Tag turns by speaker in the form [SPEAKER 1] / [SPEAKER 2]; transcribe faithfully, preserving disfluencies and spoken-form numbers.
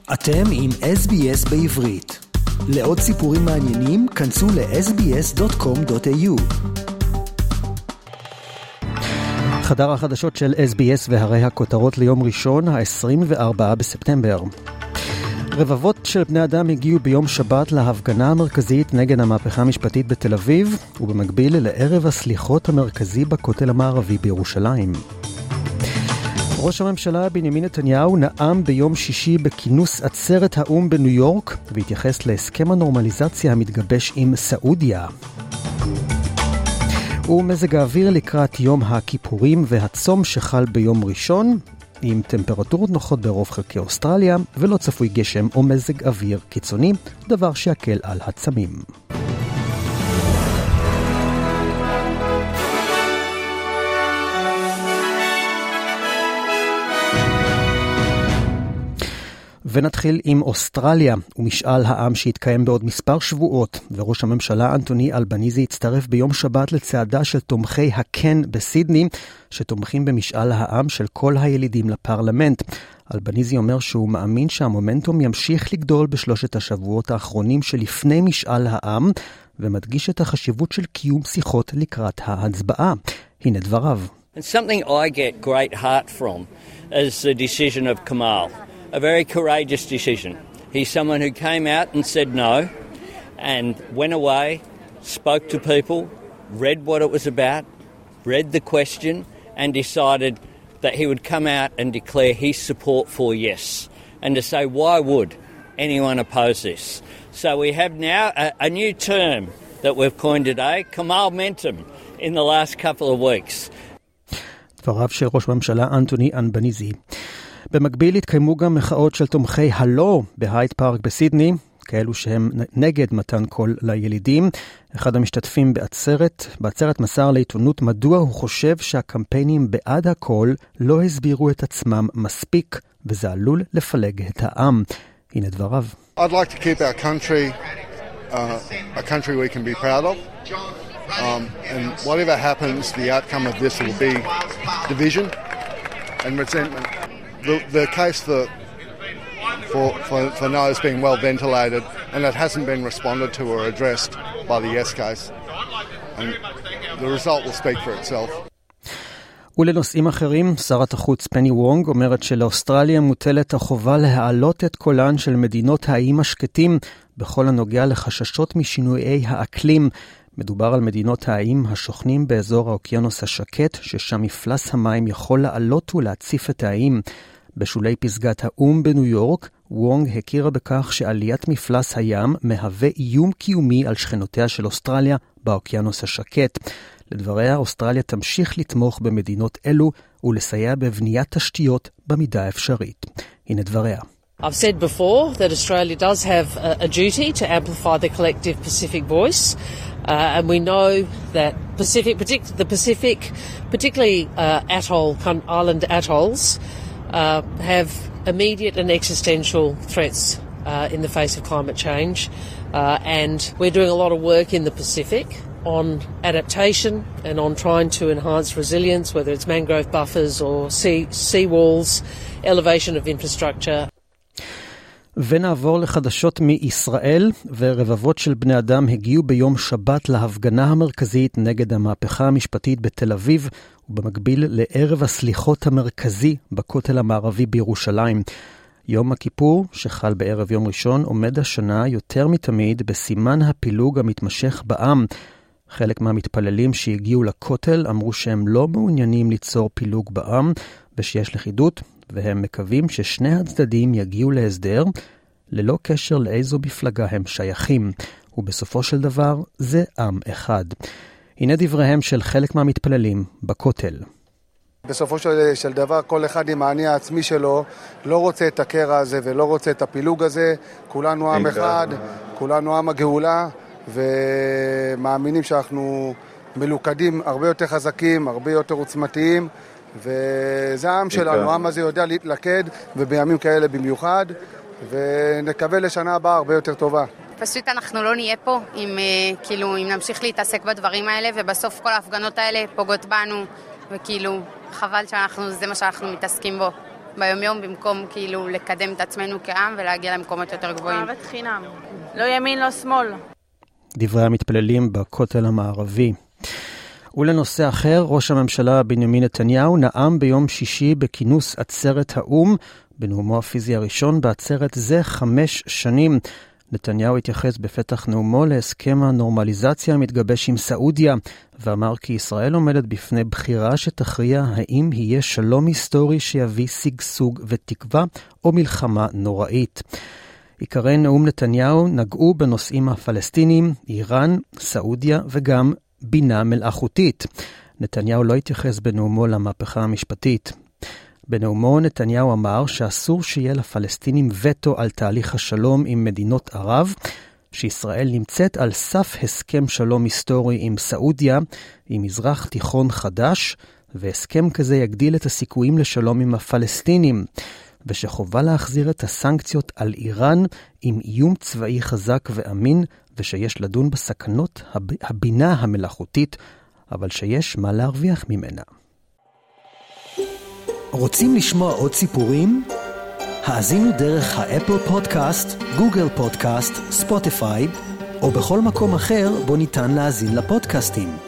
[SPEAKER 1] אתם עם אס בי אס בעברית. לעוד סיפורים מעניינים, כנסו ל-אס בי אס דוט קום דוט איי יו. חדר החדשות של אס בי אס והרי הכותרות ליום ראשון, ה-עשרים וארבעה בספטמבר. רבבות של בני אדם הגיעו ביום שבת להפגנה המרכזית נגד המהפכה המשפטית בתל אביב, ובמקביל לערב הסליחות המרכזי בכותל המערבי בירושלים. ראש הממשלה בנימין נתניהו נאם ביום שישי בכינוס עצרת האום בניו יורק, והתייחס להסכם הנורמליזציה המתגבש עם סעודיה. ומזג האוויר לקראת יום הכיפורים והצום שחל ביום ראשון, עם טמפרטורות נוחות ברוב חלקי אוסטרליה, ולא צפוי גשם או מזג אוויר קיצוני, דבר שיקל על הצמים. ונתחיל עם אוסטרליה ומשאל העם שהתקיים בעוד מספר שבועות, וראש הממשלה אנטוני אלבניזי הצטרף ביום שבת לצעדה של תומכי הכן בסידני, שתומכים במשאל העם של כל הילידים לפרלמנט. אלבניזי אומר שהוא מאמין שהמומנטום ימשיך לגדול בשלושת השבועות האחרונים שלפני משאל העם, ומדגיש את החשיבות של קיום שיחות לקראת ההצבעה. הנה דבריו.
[SPEAKER 2] And something I get great heart from is the decision of Kamal. A very courageous decision. He's someone who came out and said no and went away, spoke to people, read what it was about, read the question and decided that he would come out and declare his support for yes, and to say why would anyone oppose this. So we have now a, a new term that we've coined today, Kamalmentum, in the last couple of weeks.
[SPEAKER 1] דבריו של ראש הממשלה אנטוני אלבניזי. במקביל התקיימו גם מחאות של תומכי הלא בהייד פארק בסידני, כאלו שהם נגד מתן קול לילידים. אחד המשתתפים בעצרת, בעצרת מסר לעיתונות מדוע הוא חושב שהקמפיינים בעד הקול לא הסבירו את עצמם מספיק, וזה עלול לפלג את העם. הנה דבריו.
[SPEAKER 3] I'd like to keep our country uh, a country we can be proud of. Um, and whatever happens, the outcome of this will be division and resentment. The, the case for, for, for, for no has been well ventilated, and it hasn't been responded to or addressed by the yes case. And the result will speak for itself.
[SPEAKER 1] ולנושאים אחרים, שרת החוץ פני וונג אומרת שלאוסטרליה מוטלת החובה להעלות את קולן של מדינות האיים השקטים בכל הנוגע לחששות משינויי האקלים. מדובר על מדינות האיים השוכנים באזור האוקיינוס השקט, ששם מפלס המים יכול לעלות ולהציף את האיים. בשולי פסגת האום בניו יורק, וונג הכירה בכך שעליית מפלס הים מהווה איום קיומי על שכנותיה של אוסטרליה באוקיינוס השקט. לדבריה, אוסטרליה תמשיך לתמוך במדינות אלו ולסייע בבניית תשתיות במידה האפשרית. הנה דבריה.
[SPEAKER 4] I've said before that Australia does have a, a duty to amplify the collective Pacific voice, uh, and we know that Pacific, partic- the Pacific, particularly uh, atoll, island atolls, uh, have immediate and existential threats uh, in the face of climate change, uh, and we're doing a lot of work in the Pacific on adaptation and on trying to enhance resilience, whether it's mangrove buffers or sea, sea walls, elevation of infrastructure.
[SPEAKER 1] ונעבור לחדשות מישראל, ורבבות של בני אדם הגיעו ביום שבת להפגנה המרכזית נגד המהפכה המשפטית בתל אביב, ובמקביל לערב הסליחות המרכזי בכותל המערבי בירושלים. יום הכיפור, שחל בערב יום ראשון, עומד השנה יותר מתמיד בסימן הפילוג המתמשך בעם. חלק מהמתפללים שהגיעו לכותל אמרו שהם לא מעוניינים ליצור פילוג בעם, ושיש לכידות, והם מקווים ששני הצדדים יגיעו להסדר, ללא קשר לאיזו מפלגה הם שייכים, ובסופו של דבר זה עם אחד. הנה דבריהם של חלק מהמתפללים בכותל.
[SPEAKER 3] בסופו של, של דבר כל אחד עם העני העצמי שלו לא רוצה את הקרע הזה ולא רוצה את הפילוג הזה. כולנו עם אחד, כולנו עם הגאולה, ומאמינים שאנחנו מלוכדים הרבה יותר חזקים, הרבה יותר עוצמתיים, וזה העם שלנו. העם הזה יודע להתלכד, ובימים כאלה במיוחד, ונקווה לשנה הבאה הרבה יותר טובה.
[SPEAKER 5] פשוט אנחנו לא נהיה פה אם, כאילו, אם נמשיך להתעסק בדברים האלה, ובסוף כל ההפגנות האלה פוגעות בנו, וכאילו חבל שאנחנו, זה מה שאנחנו מתעסקים בו. ביומיום במקום כאילו לקדם את עצמנו כעם ולהגיע למקומות יותר גבוהים.
[SPEAKER 6] אהבת חינם. לא ימין, לא שמאל.
[SPEAKER 1] דברי המתפללים בכותל המערבי. ולנושא אחר, ראש הממשלה בנימין נתניהו נאם ביום שישי בכינוס עצרת האום, בנאומו הפיזי הראשון בעצרת זה חמש שנים. נתניהו התייחס בפתח נאומו להסכם הנורמליזציה המתגבש עם סעודיה, ואמר כי ישראל עומדת בפני בחירה שתכריע האם יהיה שלום היסטורי שיביא שגשוג ותקווה, או מלחמה נוראית. עיקרי נאום נתניהו נגעו בנושאים הפלסטינים, איראן, סעודיה וגם בינה מלאכותית. נתניהו לא התייחס בנאומו למהפכה המשפטית. בנאומו נתניהו אמר שאסור שיהיה לפלסטינים וטו על תהליך השלום עם מדינות ערב, שישראל נמצאת על סף הסכם שלום היסטורי עם סעודיה, עם מזרח תיכון חדש, והסכם כזה יגדיל את הסיכויים לשלום עם הפלסטינים, ושחובה להחזיר את הסנקציות על איראן עם איום צבאי חזק ואמין, ושיש לדון בסכנות הבינה המלאכותית, אבל שיש מה להרוויח ממנה.
[SPEAKER 7] רוצים לשמוע עוד סיפורים? האזינו דרך האפל פודקאסט, גוגל פודקאסט, ספוטיפיי, או בכל מקום אחר בו ניתן להאזין לפודקאסטים.